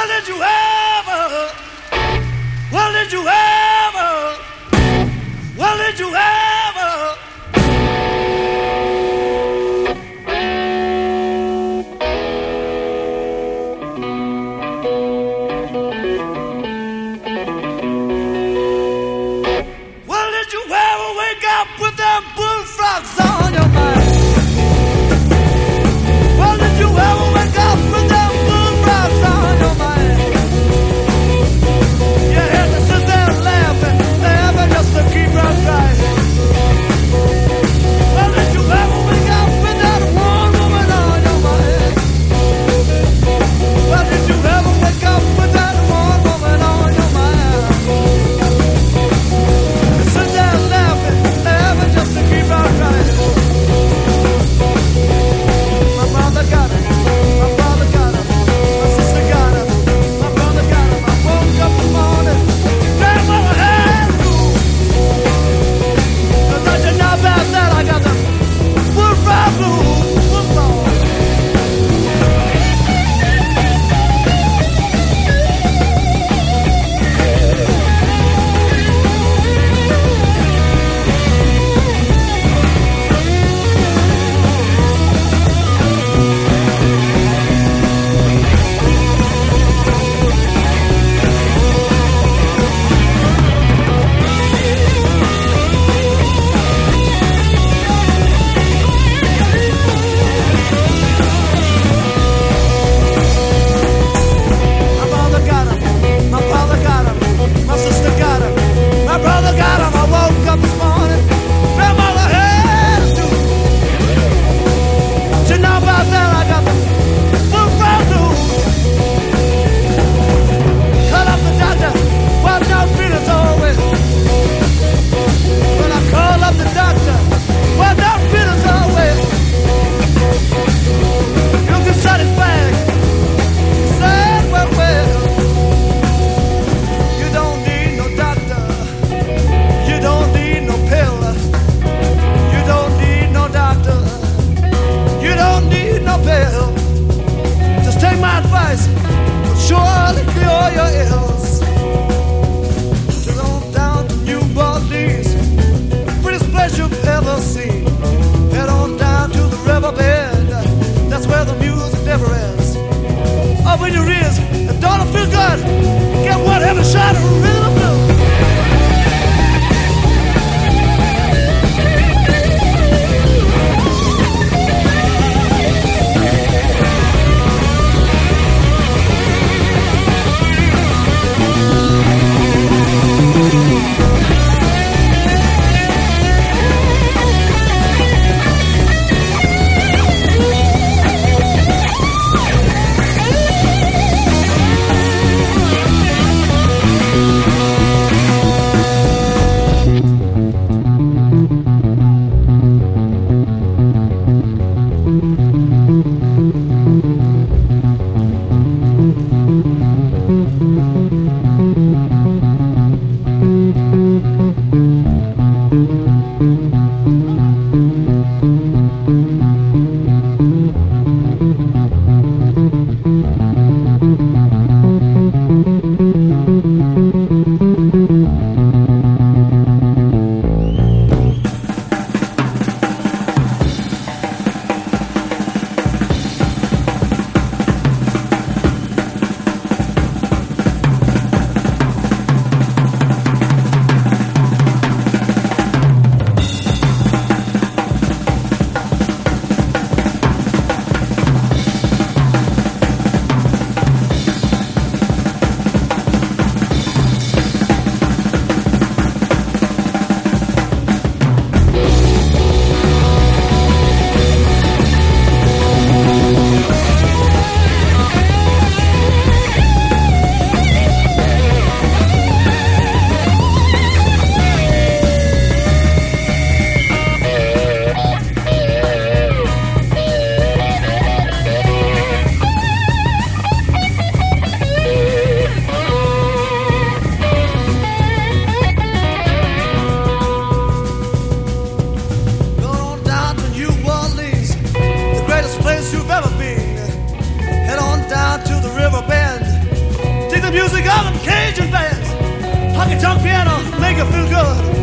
Well, did you ever? Well, did you ever? Well, did you ever? Well, did you ever wake up with them bullfrogs on your mind? Well, did you ever wake up with them bullfrogs on your mind? You had to sit there laughing just to keep on trying. Well, did you ever wake up with that one woman on your mind? Well, did you ever wake up with that one woman on your mind? You sit there laughing just to keep on trying. My mother got it, my father got it, my sister got it, my brother got it. I woke up this morning, grandmama had school. Cause you know about that, I got the bullfrog blues, football. My mother got him, my father got him, my sister got him, my brother got him. I woke up this morning, grandmother had to. You know about that, I got the bullfrog blues. Call up the doctor, well, no feelings always. When I call up the doctor, well, no feelings always. You can satisfy. Said, well, you don't need no doctor, you don't need no pill, you don't need no doctor, you don't need no pill. Just take my advice, it'll surely cure your ills. Just on down to New Orleans, prettiest place you've ever seen. Head on down to the riverbed, that's where the music never ends. Up in your ears, and don't it feel good? Get one heavy shot of rhythm and blues. blood.